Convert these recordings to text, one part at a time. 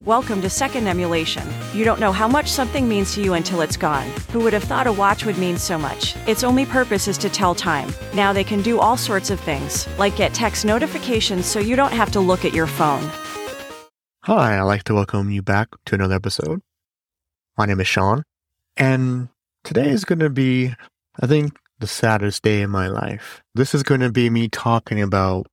Welcome to Second Emulation. You don't know how much something means to you until it's gone. Who would have thought a watch would mean so much? Its only purpose is to tell time. Now they can do all sorts of things, like get text notifications so you don't have to look at your phone. Hi, I'd like to welcome you back to another episode. My name is Sean, and today is going to be, I think, the saddest day in my life. This is going to be me talking about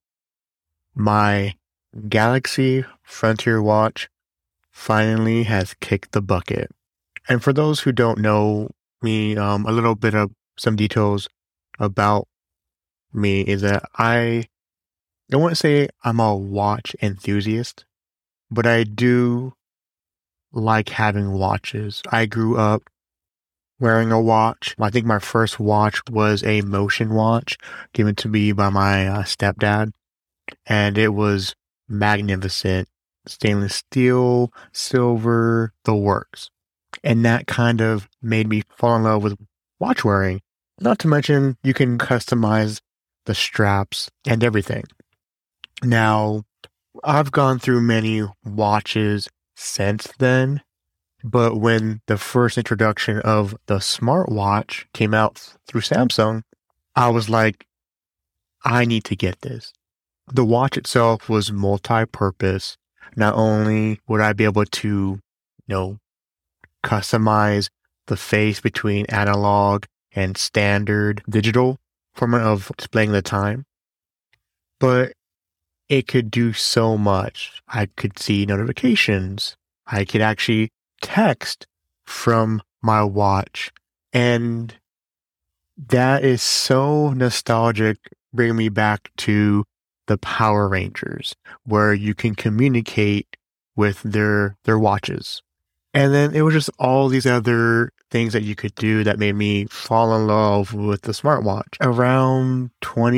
my Galaxy Frontier watch finally has kicked the bucket. And for those who don't know me, a little bit of some details about me is that I wouldn't say I'm a watch enthusiast, but I do like having watches. I grew up wearing a watch. I think my first watch was a Motion watch given to me by my stepdad, and it was magnificent. Stainless steel, silver, the works. And that kind of made me fall in love with watch wearing. Not to mention, you can customize the straps and everything. Now, I've gone through many watches since then, but when the first introduction of the smartwatch came out through Samsung, I was like, I need to get this. The watch itself was multi-purpose. Not only would I be able to, customize the face between analog and standard digital format of displaying the time, but it could do so much. I could see notifications. I could actually text from my watch. And that is so nostalgic, bringing me back to the Power Rangers, where you can communicate with their watches. And then it was just all these other things that you could do that made me fall in love with the smartwatch. Around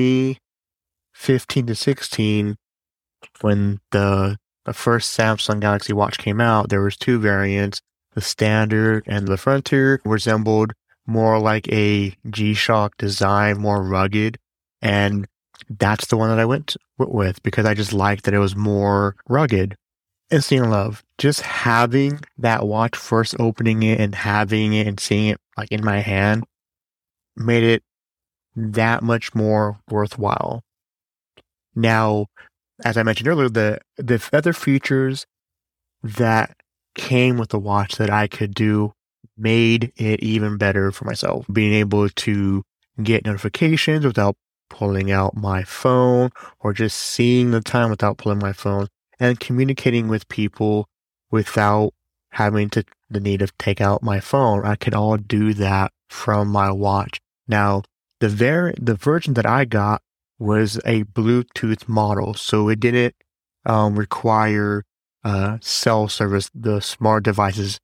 2015 to 16, when the first Samsung Galaxy watch came out, there was two variants. The standard and the Frontier resembled more like a G-Shock design, more rugged. And that's the one that I went with because I just liked that it was more rugged. Instant love. Just having that watch, first opening it and having it and seeing it like in my hand made it that much more worthwhile. Now, as I mentioned earlier, the other features that came with the watch that I could do made it even better for myself. Being able to get notifications without pulling out my phone, or just seeing the time without pulling my phone, and communicating with people without having the need to take out my phone. I could all do that from my watch. Now, the version that I got was a Bluetooth model, so it didn't require cell service, the smart devices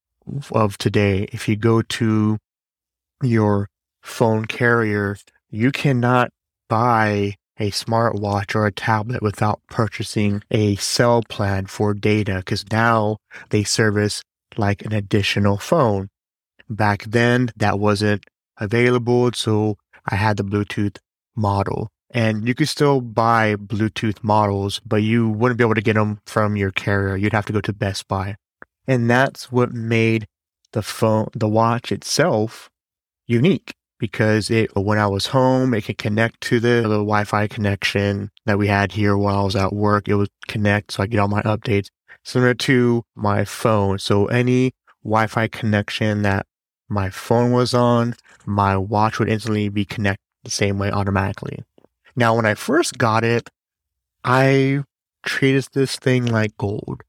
of today. If you go to your phone carrier, you cannot buy a smartwatch or a tablet without purchasing a cell plan for data, because now they service like an additional phone. Back then, that wasn't available, so I had the Bluetooth model. And you could still buy Bluetooth models, but you wouldn't be able to get them from your carrier. You'd have to go to Best Buy. And that's what made the watch itself unique. Because when I was home, it could connect to the Wi-Fi connection that we had here while I was at work. It would connect so I get all my updates, similar to my phone. So any Wi-Fi connection that my phone was on, my watch would instantly be connected the same way automatically. Now, when I first got it, I treated this thing like gold.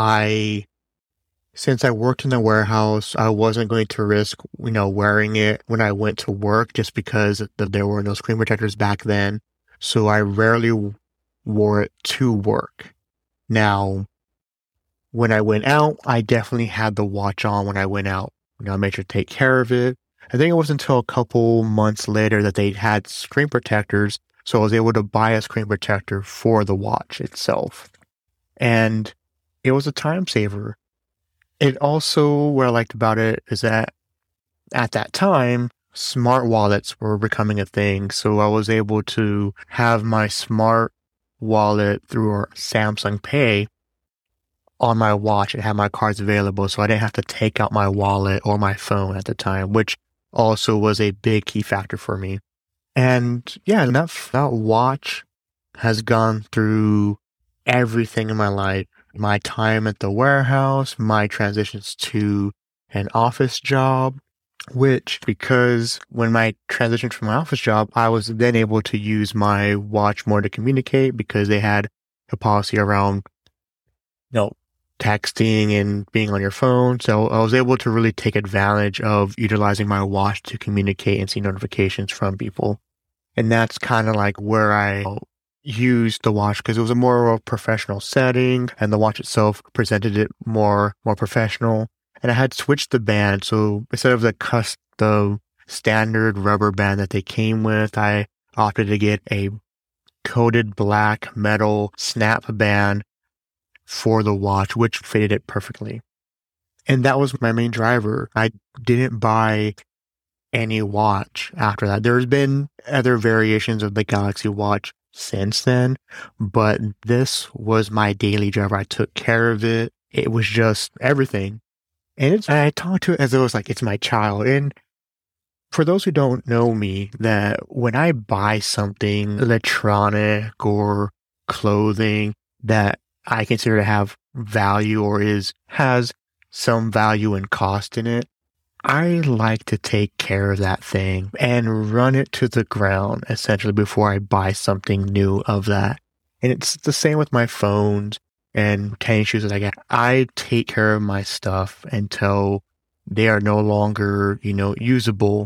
Since I worked in the warehouse, I wasn't going to risk, wearing it when I went to work just because there were no screen protectors back then. So I rarely wore it to work. Now, when I went out, I definitely had the watch on when I went out. I made sure to take care of it. I think it wasn't until a couple months later that they had screen protectors, so I was able to buy a screen protector for the watch itself. And it was a time saver. It also, what I liked about it is that at that time, smart wallets were becoming a thing. So I was able to have my smart wallet through our Samsung Pay on my watch, it had my cards available, so I didn't have to take out my wallet or my phone at the time, which also was a big key factor for me. And yeah, that watch has gone through everything in my life. My time at the warehouse, my transitions to an office job, which, because when my transitioned from my office job, I was then able to use my watch more to communicate because they had a policy around, texting and being on your phone. So I was able to really take advantage of utilizing my watch to communicate and see notifications from people. And that's kind of like where I used the watch, because it was a more of a professional setting and the watch itself presented it more professional. And I had switched the band. So instead of the standard rubber band that they came with, I opted to get a coated black metal snap band for the watch, which fitted it perfectly. And that was my main driver. I didn't buy any watch after that. There's been other variations of the Galaxy Watch since then, but this was my daily driver. I took care of it. It was just everything. And I talked to it as though it was like, it's my child. And for those who don't know me, that when I buy something electronic or clothing that I consider to have value or has some value and cost in it, I like to take care of that thing and run it to the ground, essentially, before I buy something new of that. And it's the same with my phones and tennis shoes that I get. I take care of my stuff until they are no longer, usable.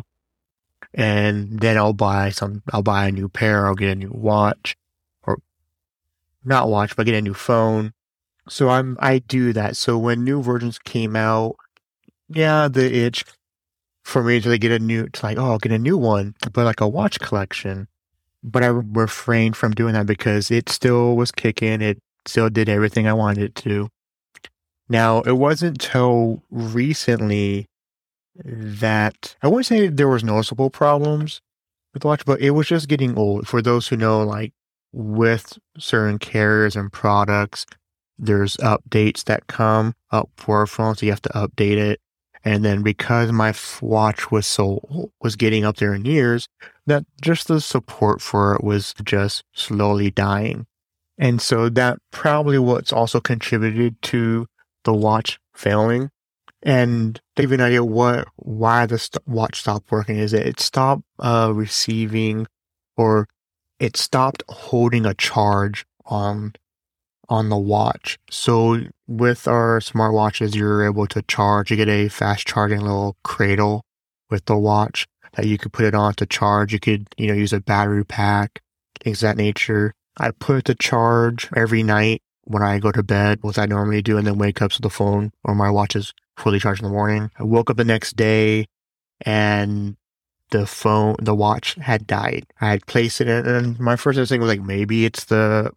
And then I'll buy a new pair, I'll get a new watch, or not watch, but get a new phone. So I do that. So when new versions came out, yeah, the itch for me to get I'll get a new one, but like a watch collection. But I refrained from doing that because it still was kicking. It still did everything I wanted it to. Now, it wasn't until recently that I wouldn't say there was noticeable problems with the watch, but it was just getting old. For those who know, like with certain carriers and products, there's updates that come up for a phone, so you have to update it. And then because my watch was getting up there in years, that just the support for it was just slowly dying. And so that probably what's also contributed to the watch failing. And to give you an idea why the watch stopped working is that it stopped receiving, or it stopped holding a charge on the watch. So with our smartwatches, you're able to charge. You get a fast charging little cradle with the watch that you could put it on to charge. You could, use a battery pack, things of that nature. I put it to charge every night when I go to bed, what I normally do, and then wake up so the phone or my watch is fully charged in the morning. I woke up the next day and the watch had died. I had placed it in, and my first instinct was like, maybe it's the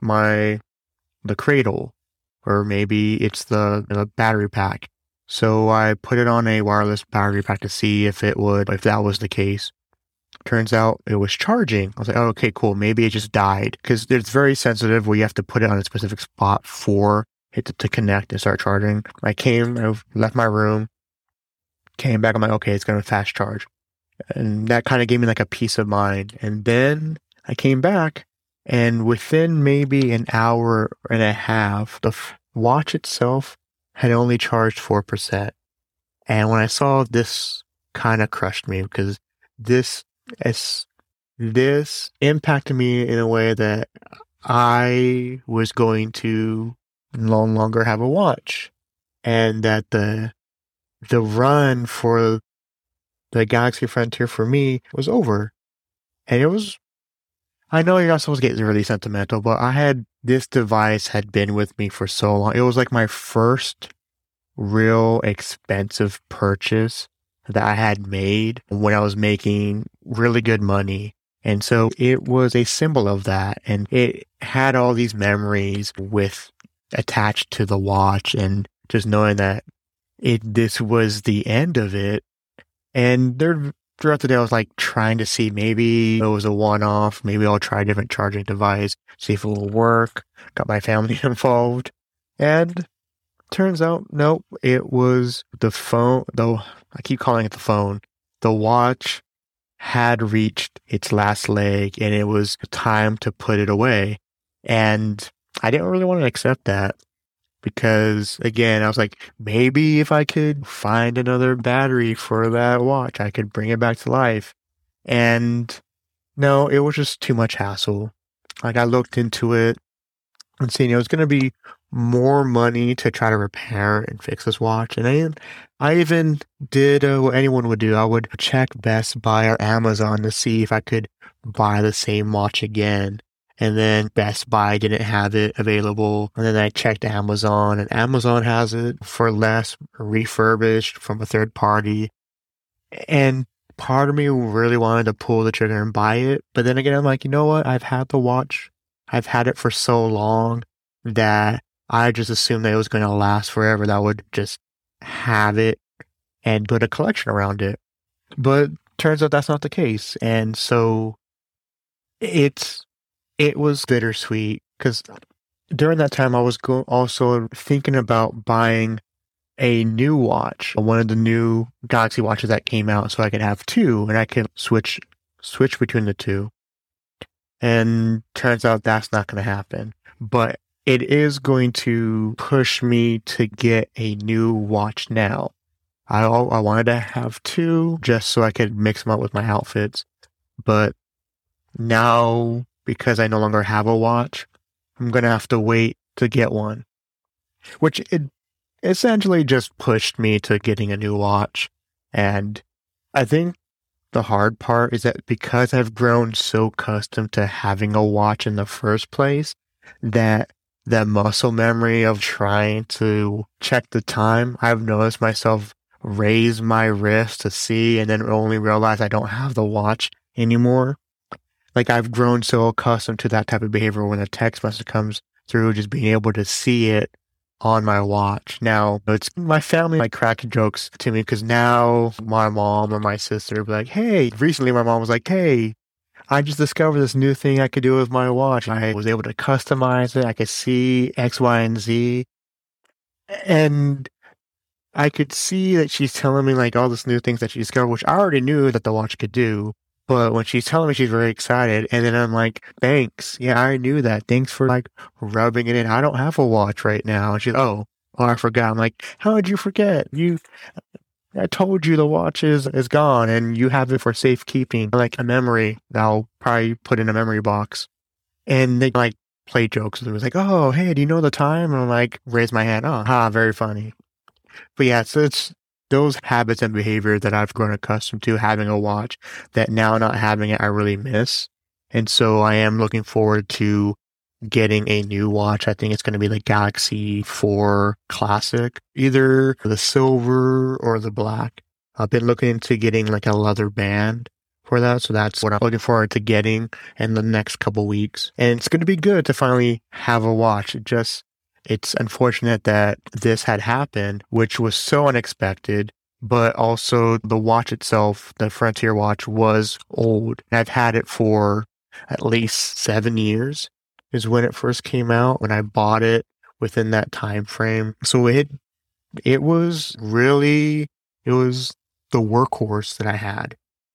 cradle, or maybe it's the battery pack. So I put it on a wireless battery pack to see if that was the case. Turns out it was charging. I was like, oh, okay, cool. Maybe it just died, because it's very sensitive where you have to put it on a specific spot for it to connect and start charging. I left my room, came back. I'm like, okay, it's going to fast charge. And that kind of gave me like a peace of mind. And then I came back, and within maybe an hour and a half, the watch itself had only charged 4%. And when I saw this, kind of crushed me, because this impacted me in a way that I was going to no longer have a watch, and that the run for the Galaxy Frontier for me was over. And I know you're not supposed to get really sentimental, but this device had been with me for so long. It was like my first real expensive purchase that I had made when I was making really good money. And so it was a symbol of that. And it had all these memories attached to the watch, and just knowing that this was the end of it. And throughout the day, I was like trying to see, maybe it was a one-off. Maybe I'll try a different charging device, see if it will work. Got my family involved. And Turns out, nope, it was the phone, though I keep calling it the phone. The watch had reached its last leg and it was time to put it away. And I didn't really want to accept that because, again, I was like, maybe if I could find another battery for that watch, I could bring it back to life. And no, it was just too much hassle. Like, I looked into it and seeing it was going to be more money to try to repair and fix this watch. And I even did what anyone would do. I would check Best Buy or Amazon to see if I could buy the same watch again. And then Best Buy didn't have it available. And then I checked Amazon, and Amazon has it for less, refurbished from a third party. And part of me really wanted to pull the trigger and buy it. But then again, I'm like, you know what? I've had the watch. I've had it for so long that I just assumed that it was going to last forever. That I would just have it and put a collection around it. But turns out that's not the case. And so it was bittersweet because during that time I was also thinking about buying a new watch, one of the new Galaxy watches that came out, so I could have two and I could switch between the two. And turns out that's not going to happen. But it is going to push me to get a new watch now. I wanted to have two just so I could mix them up with my outfits. But now, because I no longer have a watch, I'm going to have to wait to get one. Which it essentially just pushed me to getting a new watch. And I think the hard part is that because I've grown so accustomed to having a watch in the first place, that muscle memory of trying to check the time, I've noticed myself raise my wrist to see and then only realize I don't have the watch anymore. Like, I've grown so accustomed to that type of behavior when a text message comes through, just being able to see it on my watch. Now, it's my family might crack jokes to me because now my mom or my sister will be like, hey, recently my mom was like, hey, I just discovered this new thing I could do with my watch. I was able to customize it. I could see X, Y, and Z. And I could see that she's telling me like all these new things that she discovered, which I already knew that the watch could do. But when she's telling me, she's very excited. And then I'm like, thanks. Yeah, I knew that. Thanks for like rubbing it in. I don't have a watch right now. And she's, oh, I forgot. I'm like, how did you forget? I told you the watch is gone and you have it for safekeeping, like a memory that I'll probably put in a memory box. And they like play jokes. It was like, oh, hey, do you know the time? And I'm like, raise my hand. Oh, very funny. But yeah, so it's those habits and behavior that I've grown accustomed to having a watch that now not having it, I really miss. And so I am looking forward to getting a new watch. I think it's going to be the Galaxy 4 Classic, either the silver or the black. I've been looking into getting like a leather band for that. So that's what I'm looking forward to getting in the next couple weeks. And it's going to be good to finally have a watch. It's unfortunate that this had happened, which was so unexpected, but also the watch itself, the Frontier watch, was old. And I've had it for at least 7 years is when it first came out, when I bought it within that time frame. So it was the workhorse that I had.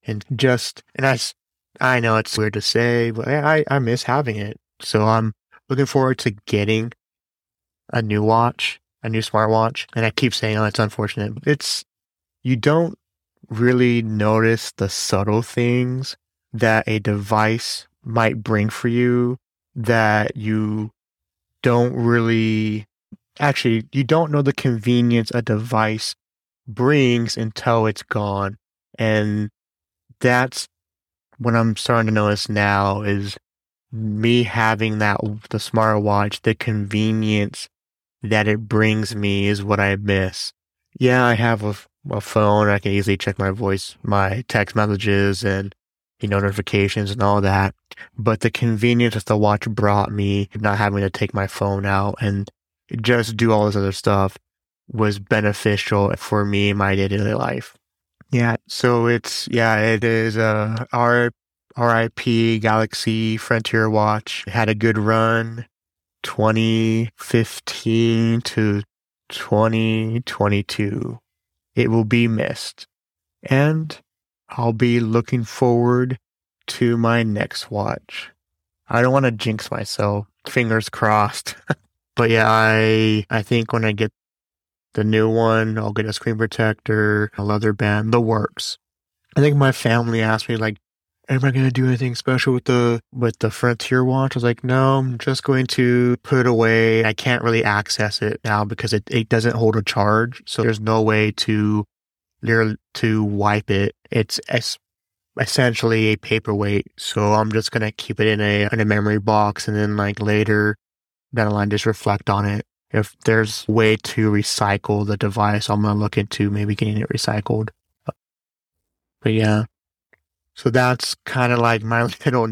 I know it's weird to say, but I miss having it. So I'm looking forward to getting a new watch, a new smartwatch. And I keep saying, oh, it's unfortunate. You don't really notice the subtle things that a device might bring for you that you don't really, actually, you don't know the convenience a device brings until it's gone. And that's what I'm starting to notice now is me having the smartwatch, the convenience that it brings me is what I miss. Yeah, I have a phone. I can easily check my text messages and notifications and all that. But the convenience that the watch brought me, not having to take my phone out and just do all this other stuff, was beneficial for me in my day-to-day life. Yeah, so it is RIP Galaxy Frontier watch. It had a good run, 2015 to 2022. It will be missed. And I'll be looking forward to my next watch. I don't want to jinx myself. Fingers crossed. But yeah, I think when I get the new one, I'll get a screen protector, a leather band, the works. I think my family asked me, like, am I going to do anything special with the Frontier watch? I was like, no, I'm just going to put it away. I can't really access it now because it doesn't hold a charge. So there's no way to wipe it. It's essentially a paperweight. So I'm just going to keep it in a memory box, and then like later down the line, just reflect on it. If there's a way to recycle the device, I'm going to look into maybe getting it recycled. But yeah. So that's kind of like my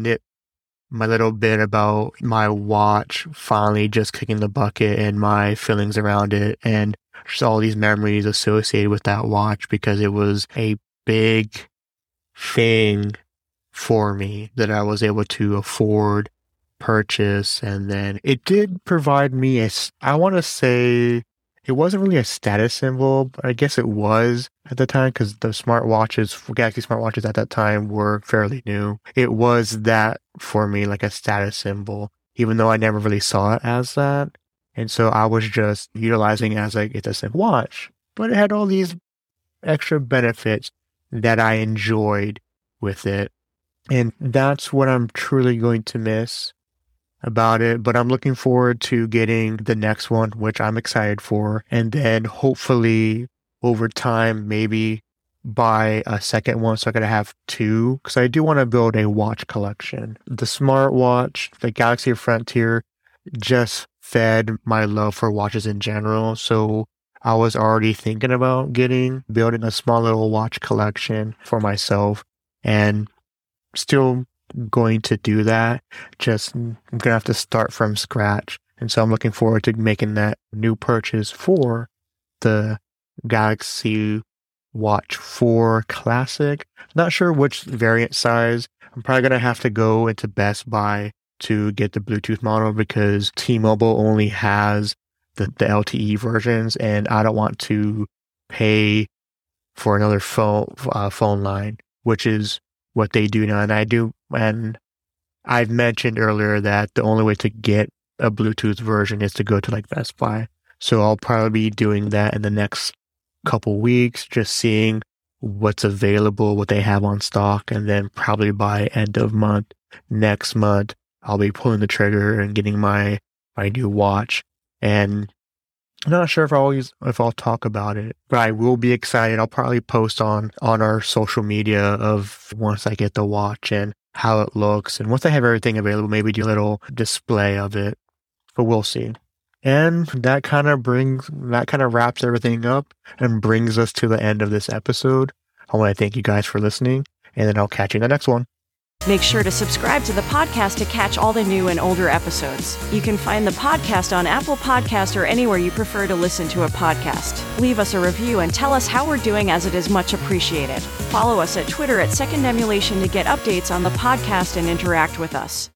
little bit about my watch finally just kicking the bucket and my feelings around it, and just all these memories associated with that watch, because it was a big thing for me that I was able to afford, purchase, and then it did provide me I want to say it wasn't really a status symbol, but I guess it was at the time, because the Galaxy smartwatches at that time were fairly new. It was that for me, like a status symbol, even though I never really saw it as that. And so I was just utilizing it as like, it's a simple watch, but it had all these extra benefits that I enjoyed with it. And that's what I'm truly going to miss about it. But I'm looking forward to getting the next one, which I'm excited for. And then hopefully over time, maybe buy a second one so I could have two, because I do want to build a watch collection. The smartwatch, the Galaxy Frontier, just fed my love for watches in general. So I was already thinking about building a small little watch collection for myself, and still going to do that. Just I'm gonna have to start from scratch, and so I'm looking forward to making that new purchase for the Galaxy Watch 4 Classic. Not sure which variant size. I'm probably gonna have to go into Best Buy to get the Bluetooth model, because T-Mobile only has the LTE versions, and I don't want to pay for another phone line, which is what they do now. And I've mentioned earlier that the only way to get a Bluetooth version is to go to like Best Buy. So I'll probably be doing that in the next couple weeks, just seeing what's available, what they have on stock, and then probably by end of month, next month, I'll be pulling the trigger and getting my new watch. And I'm not sure if I'll talk about it, but I will be excited. I'll probably post on our social media of once I get the watch and how it looks. And once I have everything available, maybe do a little display of it, but we'll see. And that kind of wraps everything up and brings us to the end of this episode. I want to thank you guys for listening, and then I'll catch you in the next one. Make sure to subscribe to the podcast to catch all the new and older episodes. You can find the podcast on Apple Podcasts or anywhere you prefer to listen to a podcast. Leave us a review and tell us how we're doing, as it is much appreciated. Follow us at Twitter at Second Emulation to get updates on the podcast and interact with us.